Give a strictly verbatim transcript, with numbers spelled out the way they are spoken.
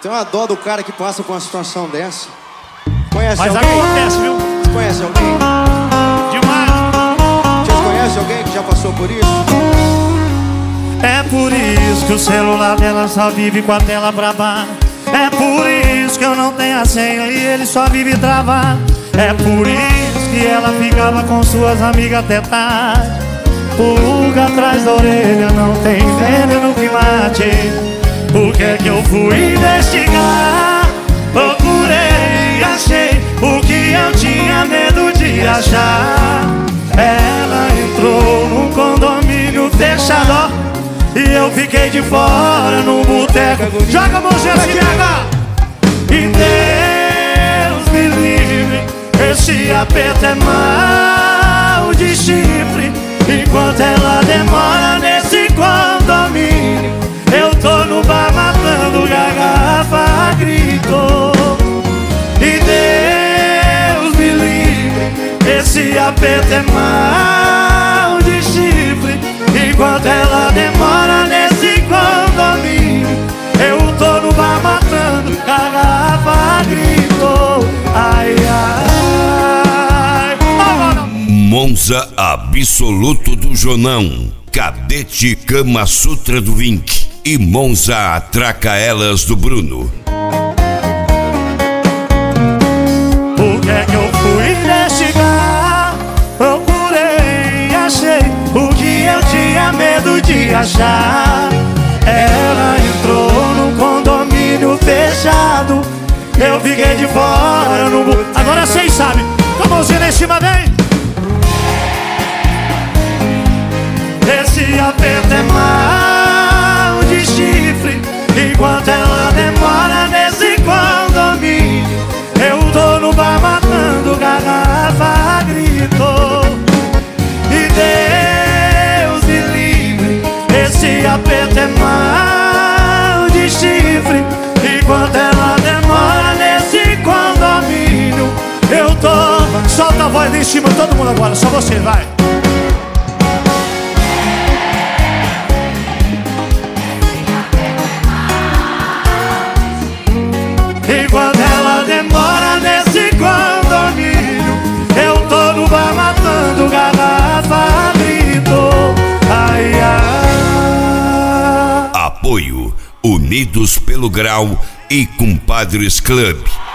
Tem uma dó do cara que passa por uma situação dessa. Conhece Mas alguém? Mas acontece, viu? Você conhece alguém? Demais. Vocês conhecem alguém que já passou por isso? É por isso que o celular dela só vive com a tela pra baixo. É por isso que eu não tenho a senha e ele só vive travado. É por isso que ela ficava com suas amigas até tarde. Pulga atrás da orelha, não tem veneno que mate. Por que é que eu fui investigar? Procurei, achei o que eu tinha medo de achar. Ela entrou num condomínio fechado e eu fiquei de fora num boteco. Joga a mãozinha assim, pega! E Deus me livre, esse aperto é mal de chifre. Enquanto ela demora nesse condomínio, eu tô no bar matando garrafa a grito. E Deus me livre, esse aperto é mal de chifre. Enquanto ela demora nesse condomínio, eu tô no bar matando garrafa a grito. Ai, ai, ai. Monza absoluto do Jonão, Cadete Kama Sutra do Vink e Monza Atraca Elas do Bruno. Por que é que eu fui investigar? Procurei, achei o que eu tinha medo de achar. Ela entrou num condomínio fechado, eu fiquei de fora no... Agora vocês sabem, com a mãozinha lá em cima, vem! Esse aperto é mal de chifre. Enquanto ela demora nesse condomínio, eu tô no bar matando garrafa a grito. E Deus me livre, esse aperto é mal de chifre. Enquanto ela demora nesse condomínio, eu tô... Solta a voz lá em cima, todo mundo agora, só você, vai. Enquanto ela demora nesse condomínio, eu tô no bar matando garrafa a grito. Ai, ai. Apoio Unidos pelo Grau e Compadres Club.